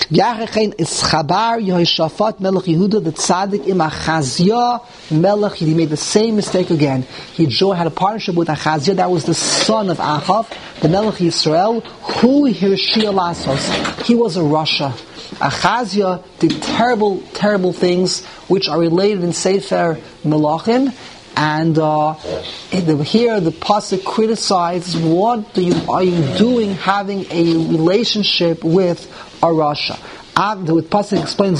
Yehoshaphat melech Yehuda the tzaddik im Achaziyah melech. He made the same mistake again. He had a partnership with Achaziyah. That was the son of Achav, the melech Yisrael. Who Hirshia Lasos? He was a Rasha. Achaziyah did terrible, terrible things which are related in Sefer Melachim, and here the pasuk criticizes what are you doing having a relationship with a Rasha. The pasuk explains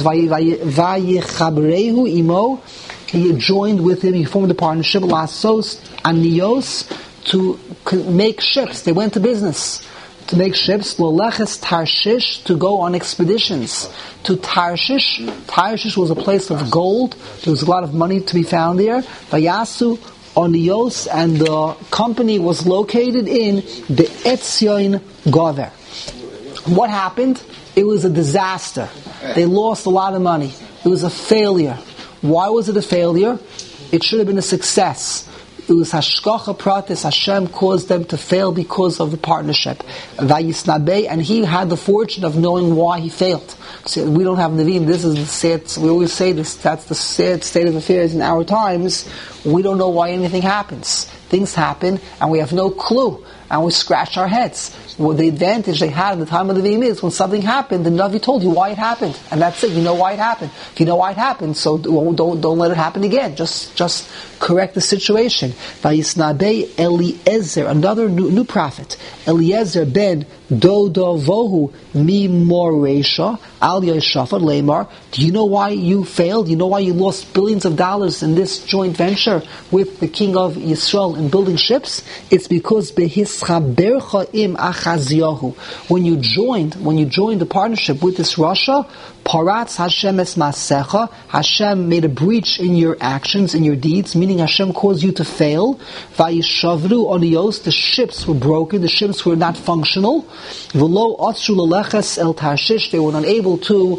Vayichabrehu imo. He joined with him. He formed a partnership Lasos Anios to make ships. They went to business to make ships, Loleches Tarshish, to go on expeditions to Tarshish. Tarshish was a place of gold. There was a lot of money to be found there. Vayasu Onios, and the company was located in the Etzion Gover. What happened? It was a disaster. They lost a lot of money. It was a failure. Why was it a failure? It should have been a success. It was Hashgacha Pratis. Hashem caused them to fail because of the partnership. Vayisnabei, and he had the fortune of knowing why he failed. So we don't have Nevi'im. This is the sad. We always say this. That's the sad state of affairs in our times. We don't know why anything happens. Things happen, and we have no clue, and we scratch our heads. Well, the advantage they had in the time of the Nevi'im is when something happened, the Navi told you why it happened, and that's it. You know why it happened. If you know why it happened, so don't let it happen again. Just correct the situation. Vayisnabei Eliezer, another new prophet, Eliezer ben Dodovohu Mimoresha Al Yehoshaphat Lemar. Do you know why you failed? Do you know why you lost billions of dollars in this joint venture with the king of Yisrael in building ships? It's because behischabercha im Achaziyahu. When you joined the partnership with this Rasha, Paratz Hashem es masecha. Hashem made a breach in your actions, in your deeds, meaning Hashem caused you to fail. Vayishavru onios. The ships were broken. The ships were not functional. V'lo atzru leleches el Tarshish. They were unable to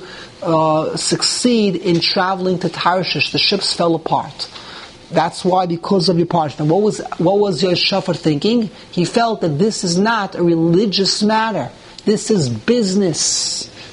succeed in traveling to Tarshish. The ships fell apart. That's why, because of your partner. What was Yehoshaphat thinking? He felt that this is not a religious matter. This is business.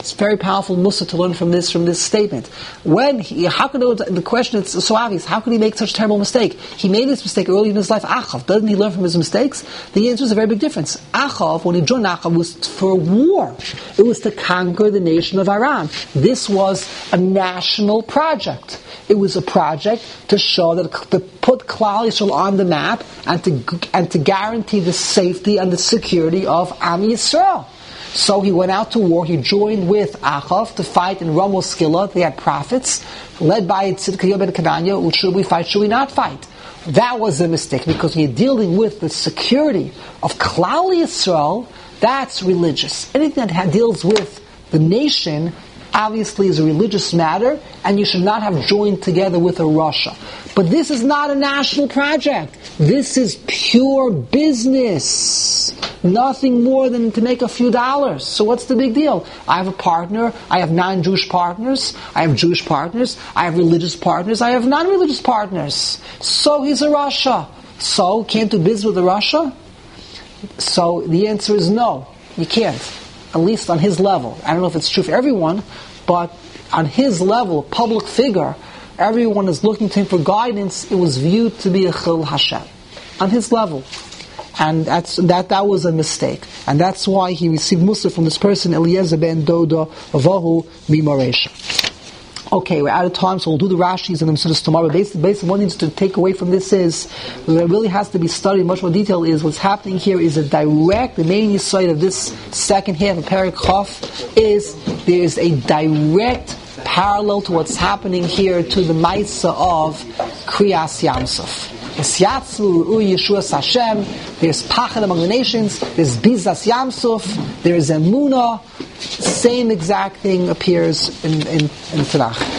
It's very powerful mussar to learn from this statement. The question is so obvious. How could he make such a terrible mistake? He made this mistake early in his life. Achav, doesn't he learn from his mistakes? The answer is a very big difference. Achav, when he joined Achav, was for war. It was to conquer the nation of Aram. This was a national project. It was a project to show that to put Klal Yisrael on the map and to guarantee the safety and the security of Am Yisrael. So he went out to war. He joined with Achav to fight in Ramos Skillah. They had prophets led by Tzidkiyahu ben Kenanya. Should we fight? Should we not fight? That was a mistake because you're dealing with the security of Klal Yisrael. That's religious. Anything that deals with the nation obviously is a religious matter, and you should not have joined together with a Russia. But this is not a national project. This is pure business. Nothing more than to make a few dollars. So what's the big deal? I have a partner. I have non-Jewish partners. I have Jewish partners. I have religious partners. I have non-religious partners. So he's a Russia. So can't do business with a Russia? So the answer is no. You can't. At least on his level. I don't know if it's true for everyone, but on his level, public figure, everyone is looking to him for guidance. It was viewed to be a Chil Hashem. On his level. And that was a mistake. And that's why he received mussar from this person, Eliezer ben Dodo Vahu Mimaresha. Okay, we're out of time, so we'll do the Rashis and the Mesudas tomorrow. Basically, what needs to take away from this is, what really has to be studied in much more detail is, what's happening here is the main insight of this second half of Perek Chof is, there is a direct parallel to what's happening here to the Maisa of Kriyas Yamsuf. There's Pachad among the nations, there's Bizas Yamsuf, there's Emunah. Same exact thing appears in Tanakh.